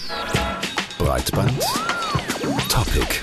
Breitband Topic.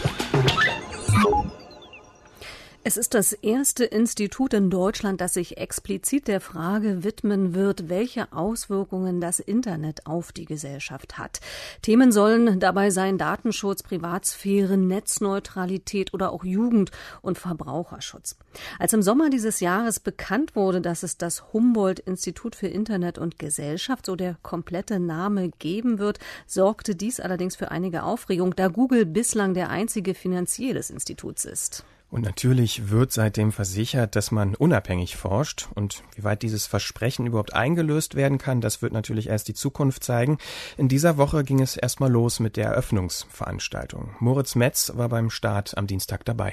Es ist das erste Institut in Deutschland, das sich explizit der Frage widmen wird, welche Auswirkungen das Internet auf die Gesellschaft hat. Themen sollen dabei sein Datenschutz, Privatsphäre, Netzneutralität oder auch Jugend- und Verbraucherschutz. Als im Sommer dieses Jahres bekannt wurde, dass es das Humboldt-Institut für Internet und Gesellschaft, so der komplette Name, geben wird, sorgte dies allerdings für einige Aufregung, da Google bislang der einzige Finanzier des Instituts ist. Und natürlich wird seitdem versichert, dass man unabhängig forscht. Und wie weit dieses Versprechen überhaupt eingelöst werden kann, das wird natürlich erst die Zukunft zeigen. In dieser Woche ging es erstmal los mit der Eröffnungsveranstaltung. Moritz Metz war beim Start am Dienstag dabei.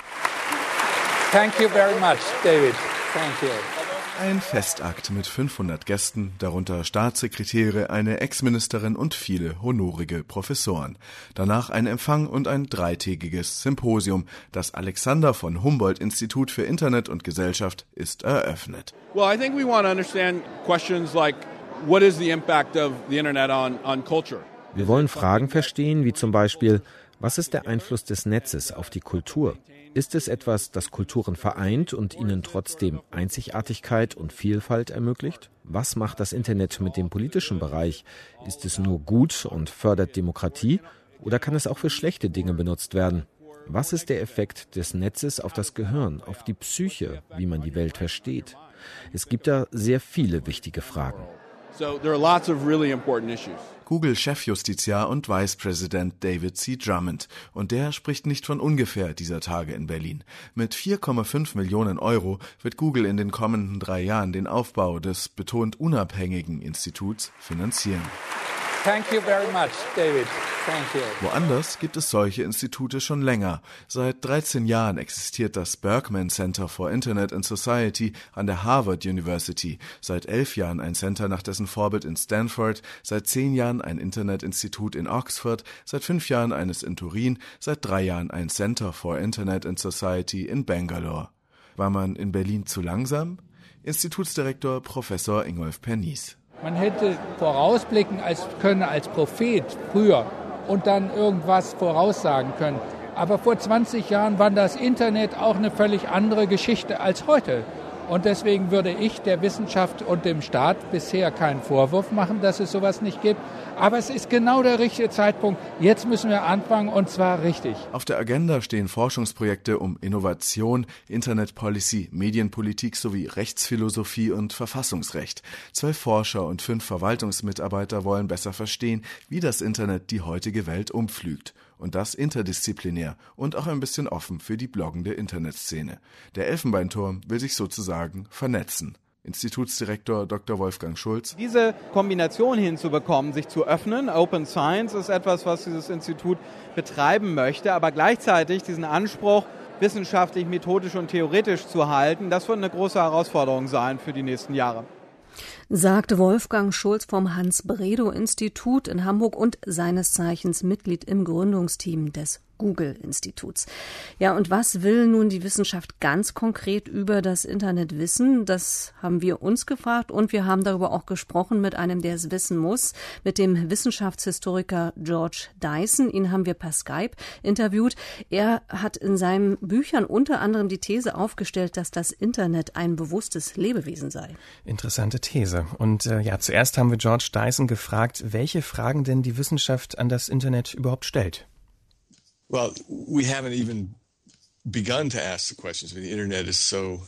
Thank you very much, David. Thank you. Ein Festakt mit 500 Gästen, darunter Staatssekretäre, eine Ex-Ministerin und viele honorige Professoren. Danach ein Empfang und ein dreitägiges Symposium. Das Alexander von Humboldt-Institut für Internet und Gesellschaft ist eröffnet. Well, I think we want to understand questions like, what is the impact of the Internet on culture? Wir wollen Fragen verstehen, wie zum Beispiel, was ist der Einfluss des Netzes auf die Kultur? Ist es etwas, das Kulturen vereint und ihnen trotzdem Einzigartigkeit und Vielfalt ermöglicht? Was macht das Internet mit dem politischen Bereich? Ist es nur gut und fördert Demokratie oder kann es auch für schlechte Dinge benutzt werden? Was ist der Effekt des Netzes auf das Gehirn, auf die Psyche, wie man die Welt versteht? Es gibt da sehr viele wichtige Fragen. So there are lots of really important issues. Google-Chefjustiziar und Vicepräsident David C. Drummond. Und der spricht nicht von ungefähr dieser Tage in Berlin. Mit 4,5 Millionen Euro wird Google in den kommenden 3 Jahren den Aufbau des betont unabhängigen Instituts finanzieren. Thank you very much, David. Thank you. Woanders gibt es solche Institute schon länger. Seit 13 Jahren existiert das Berkman Center for Internet and Society an der Harvard University. Seit 11 Jahren ein Center nach dessen Vorbild in Stanford. Seit 10 Jahren ein Internetinstitut in Oxford. Seit 5 Jahren eines in Turin. Seit 3 Jahren ein Center for Internet and Society in Bangalore. War man in Berlin zu langsam? Institutsdirektor Professor Ingolf Pernies. Man hätte vorausblicken können als Prophet früher und dann irgendwas voraussagen können. Aber vor 20 Jahren war das Internet auch eine völlig andere Geschichte als heute. Und deswegen würde ich der Wissenschaft und dem Staat bisher keinen Vorwurf machen, dass es sowas nicht gibt. Aber es ist genau der richtige Zeitpunkt. Jetzt müssen wir anfangen, und zwar richtig. Auf der Agenda stehen Forschungsprojekte um Innovation, Internetpolicy, Medienpolitik sowie Rechtsphilosophie und Verfassungsrecht. 12 Forscher und 5 Verwaltungsmitarbeiter wollen besser verstehen, wie das Internet die heutige Welt umpflügt. Und das interdisziplinär und auch ein bisschen offen für die bloggende Internetszene. Der Elfenbeinturm will sich sozusagen vernetzen. Institutsdirektor Dr. Wolfgang Schulz. Diese Kombination hinzubekommen, sich zu öffnen, Open Science ist etwas, was dieses Institut betreiben möchte, aber gleichzeitig diesen Anspruch, wissenschaftlich, methodisch und theoretisch zu halten, das wird eine große Herausforderung sein für die nächsten Jahre. Sagte Wolfgang Schulz vom Hans-Bredow-Institut in Hamburg und seines Zeichens Mitglied im Gründungsteam des Google-Instituts. Ja, und was will nun die Wissenschaft ganz konkret über das Internet wissen? Das haben wir uns gefragt und wir haben darüber auch gesprochen mit einem, der es wissen muss, mit dem Wissenschaftshistoriker George Dyson. Ihn haben wir per Skype interviewt. Er hat in seinen Büchern unter anderem die These aufgestellt, dass das Internet ein bewusstes Lebewesen sei. Interessante These. Und zuerst haben wir George Dyson gefragt, welche Fragen denn die Wissenschaft an das Internet überhaupt stellt. Well, we haven't even begun to ask the questions. I mean, the Internet is so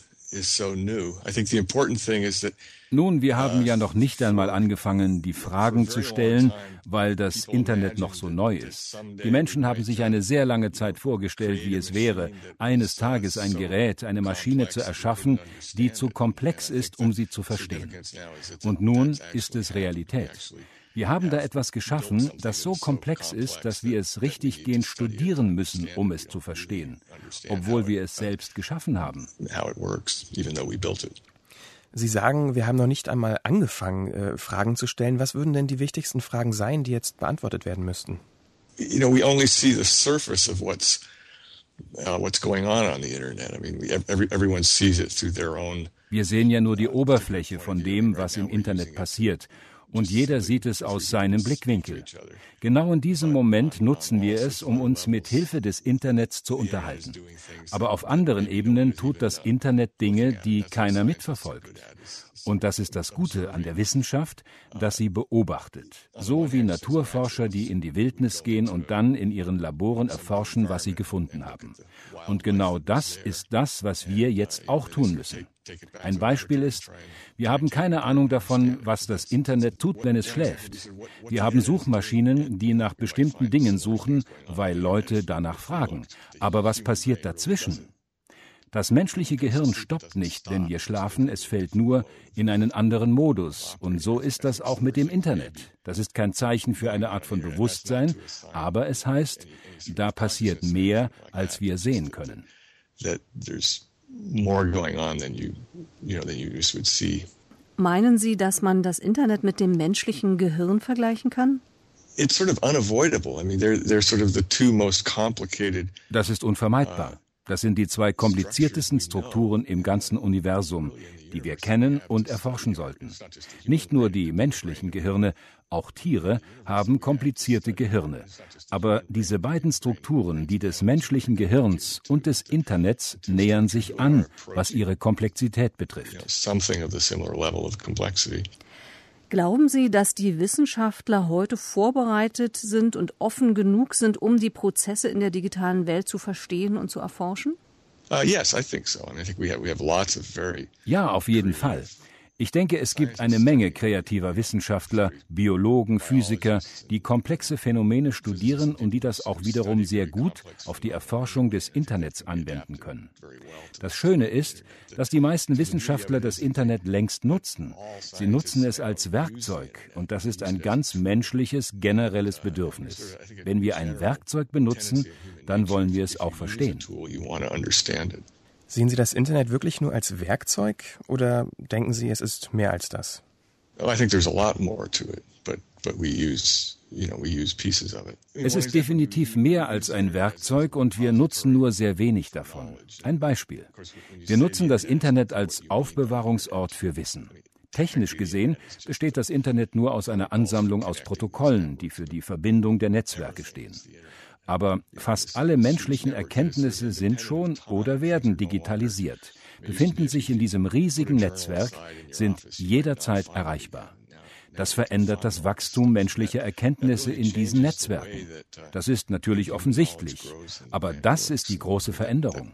new. I think the important thing is that Nun, wir haben ja noch nicht einmal angefangen, die Fragen zu stellen, weil das Internet noch so neu ist. Die Menschen haben sich eine sehr lange Zeit vorgestellt, wie es wäre, eines Tages ein Gerät, eine Maschine zu erschaffen, die zu komplex ist, um sie zu verstehen. Und nun ist es Realität. Wir haben da etwas geschaffen, das so komplex ist, dass wir es richtiggehend studieren müssen, um es zu verstehen, obwohl wir es selbst geschaffen haben. Sie sagen, wir haben noch nicht einmal angefangen, Fragen zu stellen. Was würden denn die wichtigsten Fragen sein, die jetzt beantwortet werden müssten? We only see the surface of what's going on the Internet. I mean, everyone sees it through their own. Wir sehen ja nur die Oberfläche von dem, was im Internet passiert. und jeder sieht es aus seinem Blickwinkel. Genau in diesem Moment nutzen wir es, um uns mit Hilfe des Internets zu unterhalten. Aber auf anderen Ebenen tut das Internet Dinge, die keiner mitverfolgt. Und das ist das Gute an der Wissenschaft, dass sie beobachtet. So wie Naturforscher, die in die Wildnis gehen und dann in ihren Laboren erforschen, was sie gefunden haben. Und genau das ist das, was wir jetzt auch tun müssen. Ein Beispiel ist, wir haben keine Ahnung davon, was das Internet tut, wenn es schläft. Wir haben Suchmaschinen, die nach bestimmten Dingen suchen, weil Leute danach fragen. Aber was passiert dazwischen? Das menschliche Gehirn stoppt nicht, wenn wir schlafen, es fällt nur in einen anderen Modus. Und so ist das auch mit dem Internet. Das ist kein Zeichen für eine Art von Bewusstsein, aber es heißt, da passiert mehr, als wir sehen können. Meinen Sie, dass man das Internet mit dem menschlichen Gehirn vergleichen kann? Das ist unvermeidbar. Das sind die zwei kompliziertesten Strukturen im ganzen Universum, die wir kennen und erforschen sollten. Nicht nur die menschlichen Gehirne, auch Tiere haben komplizierte Gehirne. Aber diese beiden Strukturen, die des menschlichen Gehirns und des Internets, nähern sich an, was ihre Komplexität betrifft. Glauben Sie, dass die Wissenschaftler heute vorbereitet sind und offen genug sind, um die Prozesse in der digitalen Welt zu verstehen und zu erforschen? Ja, auf jeden Fall. Ich denke, es gibt eine Menge kreativer Wissenschaftler, Biologen, Physiker, die komplexe Phänomene studieren und die das auch wiederum sehr gut auf die Erforschung des Internets anwenden können. Das Schöne ist, dass die meisten Wissenschaftler das Internet längst nutzen. Sie nutzen es als Werkzeug und das ist ein ganz menschliches, generelles Bedürfnis. Wenn wir ein Werkzeug benutzen, dann wollen wir es auch verstehen. Sehen Sie das Internet wirklich nur als Werkzeug oder denken Sie, es ist mehr als das? Es ist definitiv mehr als ein Werkzeug und wir nutzen nur sehr wenig davon. Ein Beispiel. Wir nutzen das Internet als Aufbewahrungsort für Wissen. Technisch gesehen besteht das Internet nur aus einer Ansammlung aus Protokollen, die für die Verbindung der Netzwerke stehen. Aber fast alle menschlichen Erkenntnisse sind schon oder werden digitalisiert, befinden sich in diesem riesigen Netzwerk, sind jederzeit erreichbar. Das verändert das Wachstum menschlicher Erkenntnisse in diesen Netzwerken. Das ist natürlich offensichtlich, aber das ist die große Veränderung.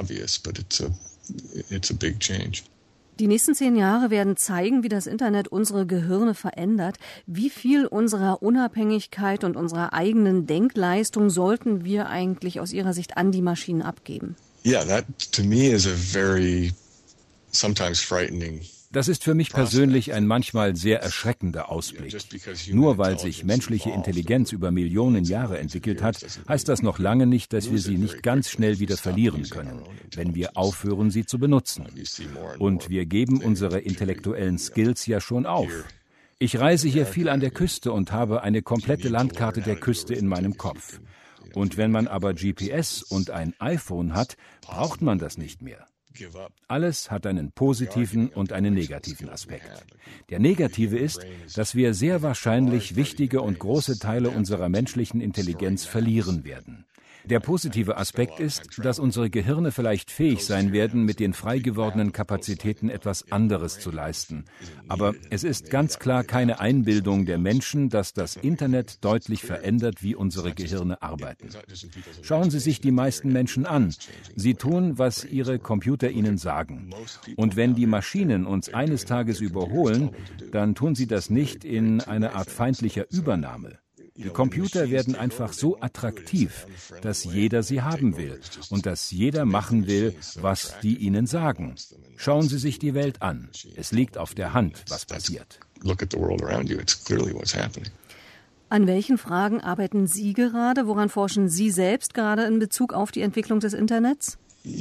Die nächsten 10 Jahre werden zeigen, wie das Internet unsere Gehirne verändert. Wie viel unserer Unabhängigkeit und unserer eigenen Denkleistung sollten wir eigentlich aus Ihrer Sicht an die Maschinen abgeben? That to me is a very sometimes frightening. Das ist für mich persönlich ein manchmal sehr erschreckender Ausblick. Nur weil sich menschliche Intelligenz über Millionen Jahre entwickelt hat, heißt das noch lange nicht, dass wir sie nicht ganz schnell wieder verlieren können, wenn wir aufhören, sie zu benutzen. Und wir geben unsere intellektuellen Skills ja schon auf. Ich reise hier viel an der Küste und habe eine komplette Landkarte der Küste in meinem Kopf. Und wenn man aber GPS und ein iPhone hat, braucht man das nicht mehr. Alles hat einen positiven und einen negativen Aspekt. Der negative ist, dass wir sehr wahrscheinlich wichtige und große Teile unserer menschlichen Intelligenz verlieren werden. Der positive Aspekt ist, dass unsere Gehirne vielleicht fähig sein werden, mit den frei gewordenen Kapazitäten etwas anderes zu leisten. Aber es ist ganz klar keine Einbildung der Menschen, dass das Internet deutlich verändert, wie unsere Gehirne arbeiten. Schauen Sie sich die meisten Menschen an. Sie tun, was ihre Computer ihnen sagen. Und wenn die Maschinen uns eines Tages überholen, dann tun sie das nicht in einer Art feindlicher Übernahme. Die Computer werden einfach so attraktiv, dass jeder sie haben will und dass jeder machen will, was die ihnen sagen. Schauen Sie sich die Welt an. Es liegt auf der Hand, was passiert. An welchen Fragen arbeiten Sie gerade? Woran forschen Sie selbst gerade in Bezug auf die Entwicklung des Internets?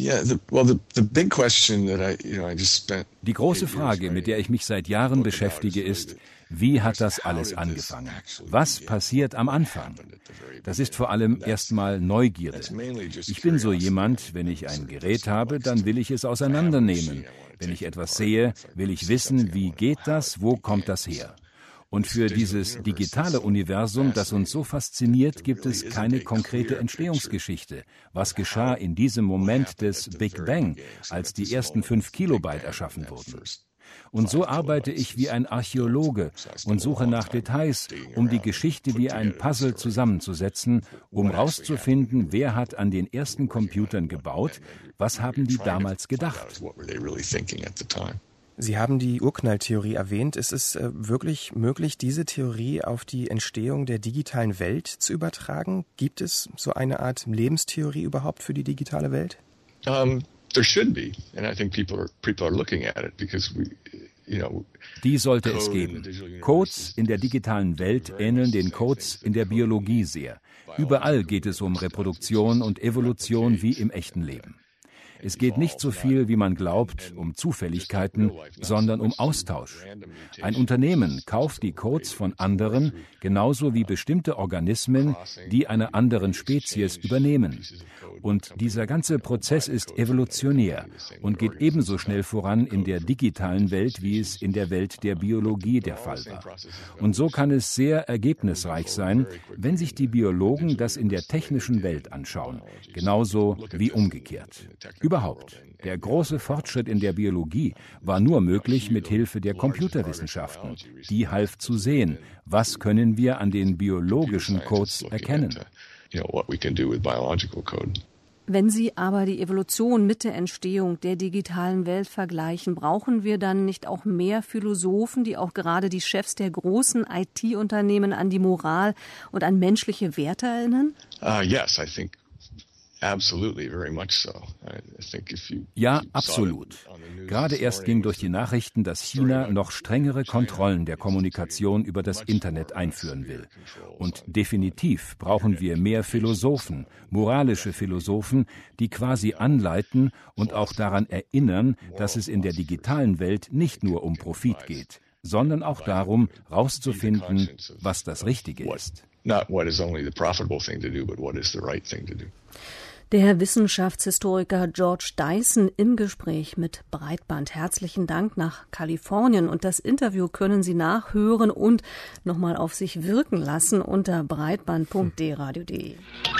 Die große Frage, mit der ich mich seit Jahren beschäftige, ist, wie hat das alles angefangen? Was passiert am Anfang? Das ist vor allem erstmal Neugierde. Ich bin so jemand, wenn ich ein Gerät habe, dann will ich es auseinandernehmen. Wenn ich etwas sehe, will ich wissen, wie geht das, wo kommt das her? Und für dieses digitale Universum, das uns so fasziniert, gibt es keine konkrete Entstehungsgeschichte. Was geschah in diesem Moment des Big Bang, als die ersten 5 Kilobyte erschaffen wurden? Und so arbeite ich wie ein Archäologe und suche nach Details, um die Geschichte wie ein Puzzle zusammenzusetzen, um herauszufinden, wer hat an den ersten Computern gebaut, was haben die damals gedacht. Sie haben die Urknalltheorie erwähnt. Ist es wirklich möglich, diese Theorie auf die Entstehung der digitalen Welt zu übertragen? Gibt es so eine Art Lebenstheorie überhaupt für die digitale Welt? There should be, and I think people are looking at it because die sollte es geben. Codes in der digitalen Welt ähneln den Codes in der Biologie sehr. Überall geht es um Reproduktion und Evolution wie im echten Leben. Es geht nicht so viel, wie man glaubt, um Zufälligkeiten, sondern um Austausch. Ein Unternehmen kauft die Codes von anderen, genauso wie bestimmte Organismen, die einer anderen Spezies übernehmen. Und dieser ganze Prozess ist evolutionär und geht ebenso schnell voran in der digitalen Welt, wie es in der Welt der Biologie der Fall war. Und so kann es sehr ergebnisreich sein, wenn sich die Biologen das in der technischen Welt anschauen, genauso wie umgekehrt. Überhaupt. Der große Fortschritt in der Biologie war nur möglich mit Hilfe der Computerwissenschaften. Die half zu sehen, was können wir an den biologischen Codes erkennen. Wenn Sie aber die Evolution mit der Entstehung der digitalen Welt vergleichen, brauchen wir dann nicht auch mehr Philosophen, die auch gerade die Chefs der großen IT-Unternehmen an die Moral und an menschliche Werte erinnern? Yes, I think. Absolutely, very much so. Ja, absolut. Gerade erst ging durch die Nachrichten, dass China noch strengere Kontrollen der Kommunikation über das Internet einführen will. Und definitiv brauchen wir mehr Philosophen, moralische Philosophen, die quasi anleiten und auch daran erinnern, dass es in der digitalen Welt nicht nur um Profit geht, sondern auch darum, herauszufinden, was das Richtige ist. Not what is only the profitable thing to do, but what is the right thing to do. Der Wissenschaftshistoriker George Dyson im Gespräch mit Breitband. Herzlichen Dank nach Kalifornien. Und das Interview können Sie nachhören und nochmal auf sich wirken lassen unter breitband.dradio.de.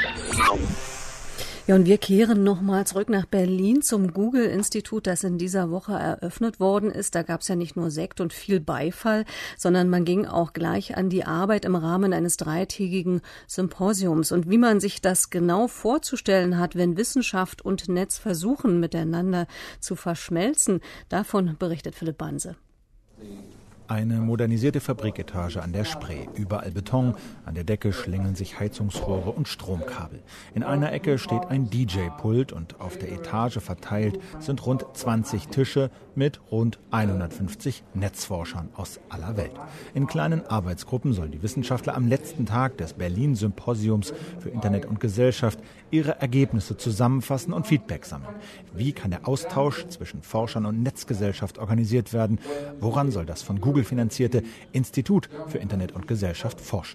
Ja, und wir kehren nochmal zurück nach Berlin zum Google-Institut, das in dieser Woche eröffnet worden ist. Da gab es ja nicht nur Sekt und viel Beifall, sondern man ging auch gleich an die Arbeit im Rahmen eines 3-tägigen Symposiums. Und wie man sich das genau vorzustellen hat, wenn Wissenschaft und Netz versuchen, miteinander zu verschmelzen, davon berichtet Philipp Banse. Eine modernisierte Fabriketage an der Spree. Überall Beton, an der Decke schlängeln sich Heizungsrohre und Stromkabel. In einer Ecke steht ein DJ-Pult und auf der Etage verteilt sind rund 20 Tische mit rund 150 Netzforschern aus aller Welt. In kleinen Arbeitsgruppen sollen die Wissenschaftler am letzten Tag des Berlin-Symposiums für Internet und Gesellschaft ihre Ergebnisse zusammenfassen und Feedback sammeln. Wie kann der Austausch zwischen Forschern und Netzgesellschaft organisiert werden? Woran soll das von Google finanzierte Institut für Internet und Gesellschaft forschen?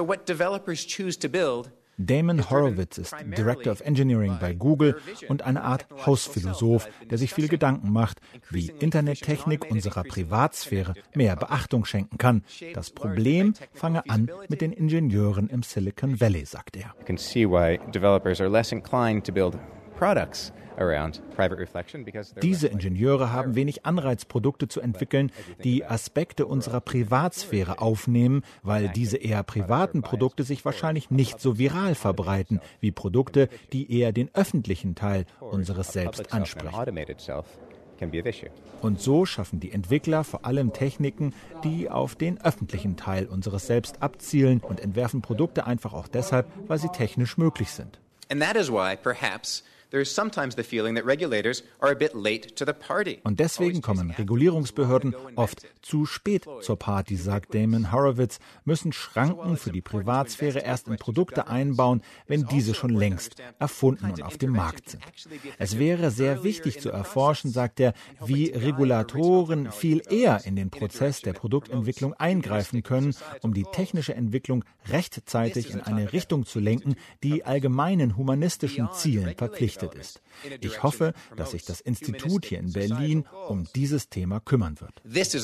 Damon Horowitz ist Director of Engineering bei Google und eine Art Hausphilosoph, der sich viel Gedanken macht, wie Internettechnik unserer Privatsphäre mehr Beachtung schenken kann. Das Problem fange an mit den Ingenieuren im Silicon Valley, sagt er. You can see why developers are less inclined to build products. Diese Ingenieure haben wenig Anreiz, Produkte zu entwickeln, die Aspekte unserer Privatsphäre aufnehmen, weil diese eher privaten Produkte sich wahrscheinlich nicht so viral verbreiten wie Produkte, die eher den öffentlichen Teil unseres Selbst ansprechen. Und so schaffen die Entwickler vor allem Techniken, die auf den öffentlichen Teil unseres Selbst abzielen und entwerfen Produkte einfach auch deshalb, weil sie technisch möglich sind. And that is why, perhaps, there's sometimes the feeling that regulators are a bit late to the party. Und deswegen kommen Regulierungsbehörden oft zu spät zur Party, sagt Damon Horowitz, müssen Schranken für die Privatsphäre erst in Produkte einbauen, wenn diese schon längst erfunden und auf dem Markt sind. Es wäre sehr wichtig zu erforschen, sagt er, wie Regulatoren viel eher in den Prozess der Produktentwicklung eingreifen können, um die technische Entwicklung rechtzeitig in eine Richtung zu lenken, die allgemeinen humanistischen Zielen verpflichtet. veraltet ist. Ich hoffe, dass sich das Institut hier in Berlin um dieses Thema kümmern wird.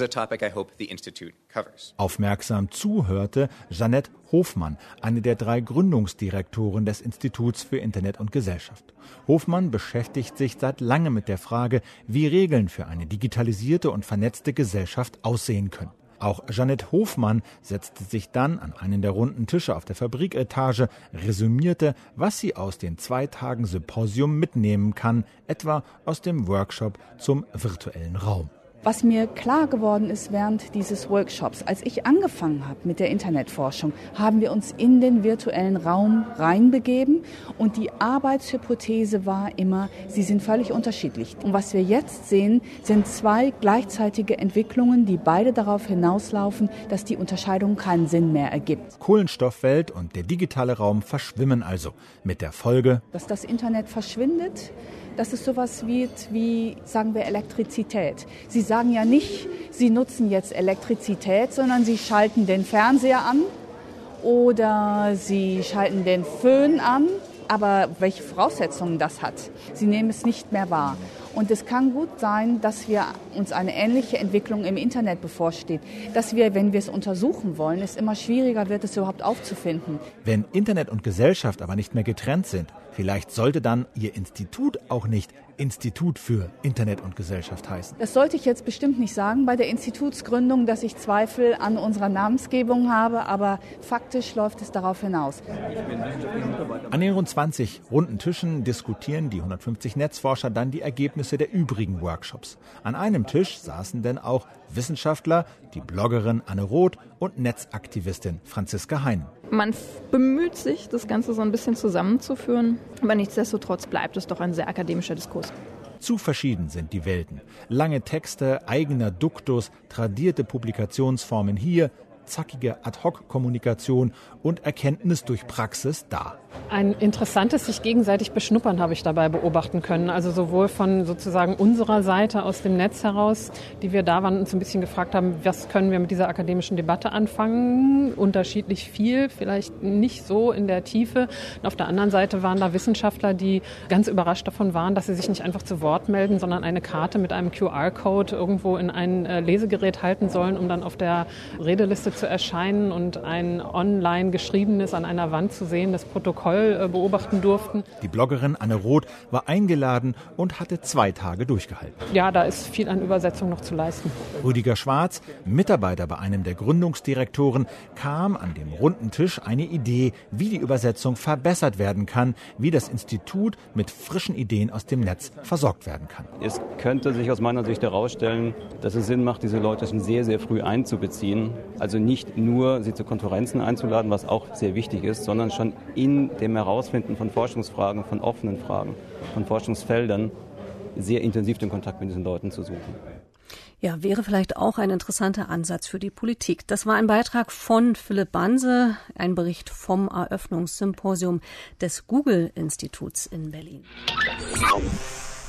Aufmerksam zuhörte Jeanette Hofmann, eine der 3 Gründungsdirektoren des Instituts für Internet und Gesellschaft. Hofmann beschäftigt sich seit langem mit der Frage, wie Regeln für eine digitalisierte und vernetzte Gesellschaft aussehen können. Auch Jeanette Hofmann setzte sich dann an einen der runden Tische auf der Fabriketage, resümierte, was sie aus den 2 Tagen Symposium mitnehmen kann, etwa aus dem Workshop zum virtuellen Raum. Was mir klar geworden ist während dieses Workshops, als ich angefangen habe mit der Internetforschung, haben wir uns in den virtuellen Raum reinbegeben und die Arbeitshypothese war immer, sie sind völlig unterschiedlich. Und was wir jetzt sehen, sind 2 gleichzeitige Entwicklungen, die beide darauf hinauslaufen, dass die Unterscheidung keinen Sinn mehr ergibt. Kohlenstoffwelt und der digitale Raum verschwimmen also, mit der Folge, dass das Internet verschwindet. Das ist sowas wie, sagen wir, Elektrizität. Sie sagen ja nicht, Sie nutzen jetzt Elektrizität, sondern Sie schalten den Fernseher an oder Sie schalten den Föhn an. Aber welche Voraussetzungen das hat, Sie nehmen es nicht mehr wahr. Und es kann gut sein, dass wir uns eine ähnliche Entwicklung im Internet bevorsteht. Dass wir, wenn wir es untersuchen wollen, es immer schwieriger wird, es überhaupt aufzufinden. Wenn Internet und Gesellschaft aber nicht mehr getrennt sind, vielleicht sollte dann Ihr Institut auch nicht Institut für Internet und Gesellschaft heißen. Das sollte ich jetzt bestimmt nicht sagen bei der Institutsgründung, dass ich Zweifel an unserer Namensgebung habe, aber faktisch läuft es darauf hinaus. An den rund 20 runden Tischen diskutieren die 150 Netzforscher dann die Ergebnisse der übrigen Workshops. An einem Tisch saßen denn auch Wissenschaftler, die Bloggerin Anne Roth und Netzaktivistin Franziska Heinen. Man bemüht sich, das Ganze so ein bisschen zusammenzuführen, aber nichtsdestotrotz bleibt es doch ein sehr akademischer Diskurs. Zu verschieden sind die Welten. Lange Texte, eigener Duktus, tradierte Publikationsformen hier, zackige Ad-hoc-Kommunikation und Erkenntnis durch Praxis da. Ein interessantes sich gegenseitig beschnuppern habe ich dabei beobachten können. Also sowohl von sozusagen unserer Seite aus dem Netz heraus, die wir da waren und so ein bisschen gefragt haben, was können wir mit dieser akademischen Debatte anfangen? Unterschiedlich viel, vielleicht nicht so in der Tiefe. Und auf der anderen Seite waren da Wissenschaftler, die ganz überrascht davon waren, dass sie sich nicht einfach zu Wort melden, sondern eine Karte mit einem QR-Code irgendwo in ein Lesegerät halten sollen, um dann auf der Redeliste zu erscheinen und ein online geschriebenes an einer Wand zu sehen, das Protokoll beobachten durften. Die Bloggerin Anne Roth war eingeladen und hatte 2 Tage durchgehalten. Ja, da ist viel an Übersetzung noch zu leisten. Rüdiger Schwarz, Mitarbeiter bei einem der Gründungsdirektoren, kam an dem runden Tisch eine Idee, wie die Übersetzung verbessert werden kann, wie das Institut mit frischen Ideen aus dem Netz versorgt werden kann. Es könnte sich aus meiner Sicht herausstellen, dass es Sinn macht, diese Leute schon sehr, sehr früh einzubeziehen. Also nicht nur sie zu Konferenzen einzuladen, was auch sehr wichtig ist, sondern schon in dem Herausfinden von Forschungsfragen, von offenen Fragen, von Forschungsfeldern sehr intensiv den Kontakt mit diesen Leuten zu suchen. Ja, wäre vielleicht auch ein interessanter Ansatz für die Politik. Das war ein Beitrag von Philipp Banse, ein Bericht vom Eröffnungssymposium des Google-Instituts in Berlin.